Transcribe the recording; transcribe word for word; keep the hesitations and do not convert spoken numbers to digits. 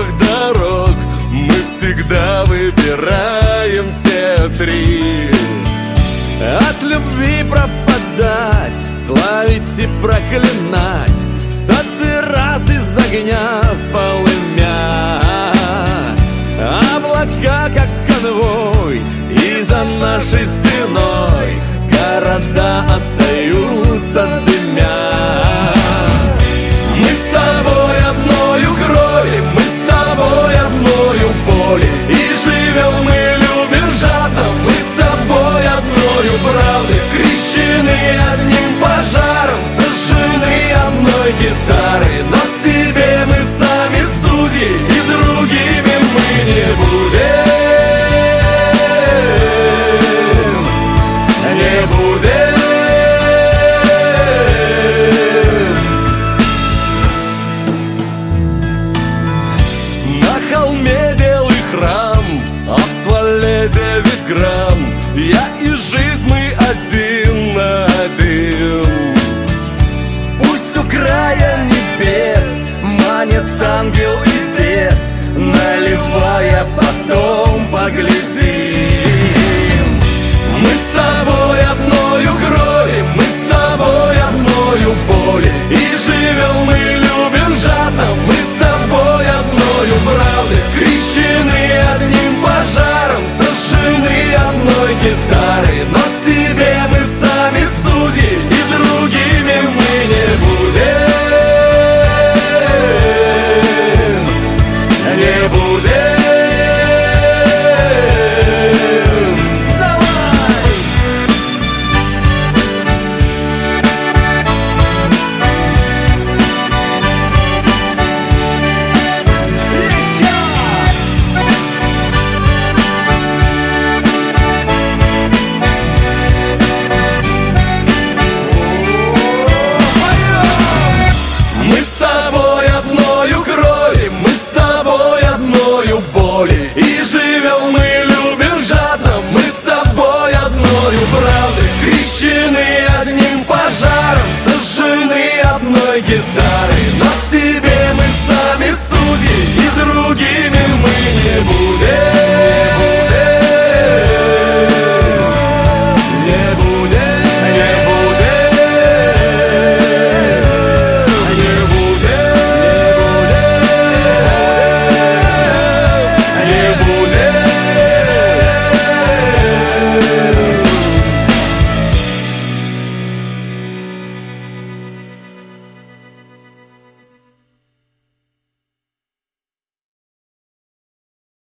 трех дорог мы всегда выбираем все три. От любви пропадать, славить и проклинать, в сотый раз из огня в полымя. Облака, как конвой, и за нашей спиной города остаются дымя. Мы с тобой одною крови, мы с тобой одною боли, и живем мы, любим жадно, мы с тобой одною правды, крещены одним пожаром, сожжены одной гитарой. Но себе мы сами судьи, и другими мы не будем, не будем. На холме белый храм, а в стволе девять грамм. Я и жизнь мы один на один. Пусть у края небес манит ангел